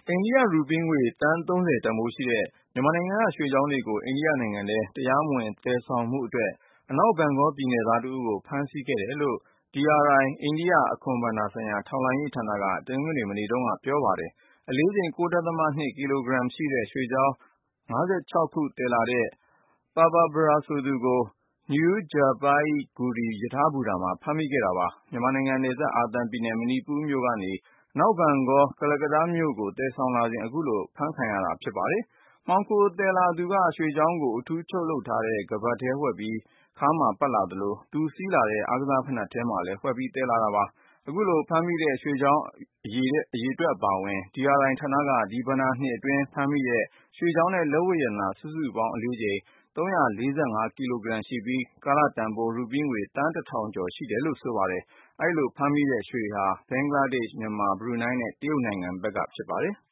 အိန္ဒိယရူပီးငွေ သန်း တန်ဖိုးရှိတဲ့ မြန်မာနိုင်ငံက ရွှေချောင်းတွေကို အိန္ဒိယနိုင်ငံထဲ တရားမဝင် သယ်ဆောင်မှုအတွက် အနောက်ဘန်ဂေါပြည်နယ်သားတဦးကို ဖမ်းဆီးခဲ့တယ်လို့ DRI အိန္ဒိယ အခွန်ဘဏ္ဍာဆိုင်ရာ ထောက်လှမ်းရေးဌာနက တနင်္ဂနွေနေ့ မနေ့တုန်းက ပြောပါတယ်။ အလေးချိန် ၉.၂ ကီလိုဂရမ်ရှိတဲ့ ရွှေချောင်း ခု သယ်လာတဲ့ Papa Bra ဆိုသူကို New Jalpaiguri ရထားဘူတာမှာ ဖမ်းမိခဲ့တာပါ။ မြန်မာနိုင်ငံနယ်စပ် အာသံပြည်နယ် မဏိပူရမြို့ကနေ အနောက်ဘန်ဂေါ ကာလကတ္တားမြို့ကို သယ်ဆောင်လာစဉ် အခုလို အဖမ်းခံရတာ ဖြစ်ပါတယ်။ မှောင်ခိုသယ်လာသူက ရွှေချောင်းကို အထူးချုပ်လုပ်ထားတဲ့ ခါးပတ်ထဲဝှက်ပြီး ခါးမှာပတ်လာသလို သူစီးလာတဲ့ အားကစားဖိနပ်ထဲမှာလည်း ဝှက်ပြီး သယ်လာတာပါ။ အခုဖမ်းမိတဲ့ ရွှေချောင်းအရေအတွက် အပါအဝင် DRI ဌာနက ဒီဘဏ္ဍာနှစ်အတွင်း ဖမ်းမိတဲ့ ရွှေချောင်းနဲ့ လက်ဝတ်ရတနာ စုစုပေါင်း အလေးချိန် ကီလိုဂရမ်ရှိပြီး ကာလတန်ဖိုး ရူပီးငွေ သန်း ကျော် ရှိတယ်လို့ ဆိုပါတယ်။ အဲဒီလို ဖမ်းမိတဲ့ရွှေဟာ ဘင်္ဂလားဒေ့ရှ်၊ မြန်မာ၊ ဘရူနိုင်းနဲ့ တရုတ်နိုင်ငံဘက်က ဖြစ်ပါတယ်။